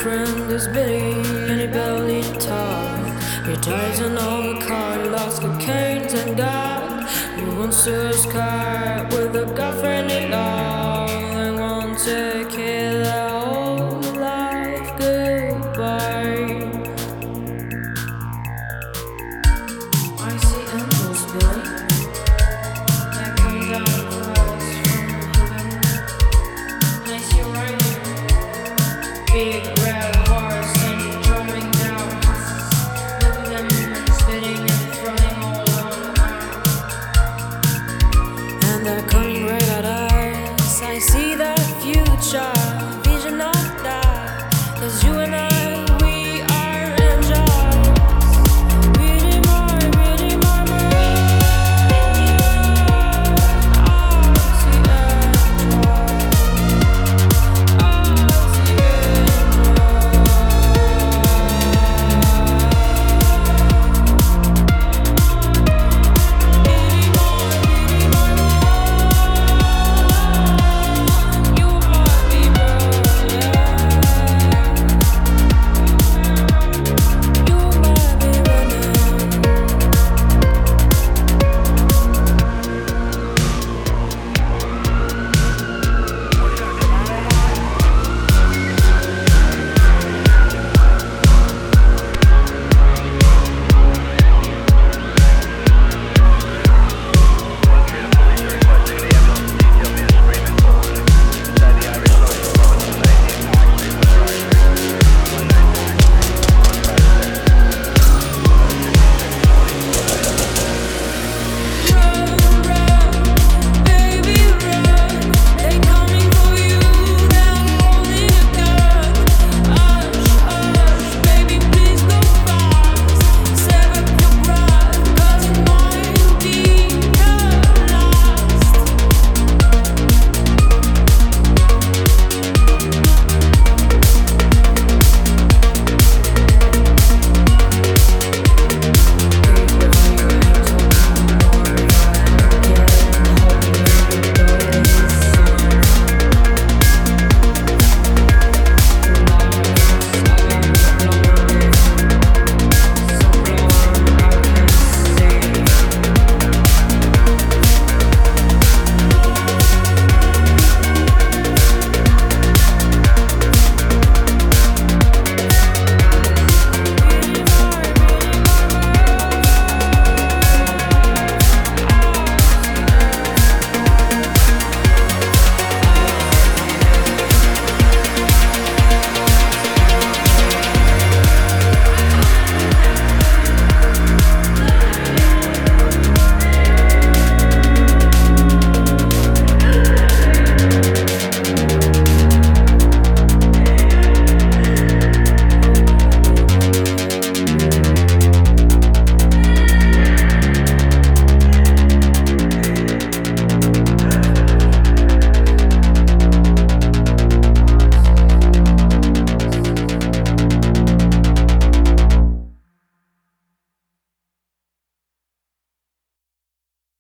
friend is busy and he barely talks. He tries on all the car, lost cocaine and God. He wants to escape with a girlfriend he loves. They want to kill their whole life goodbye. I see angels, Billy. They come down clouds from heaven. I see you right here. Big red horse and drumming down. Looking at them and spitting and throwing all around. And they're coming right at us. I see the future, vision of that. 'Cause you and I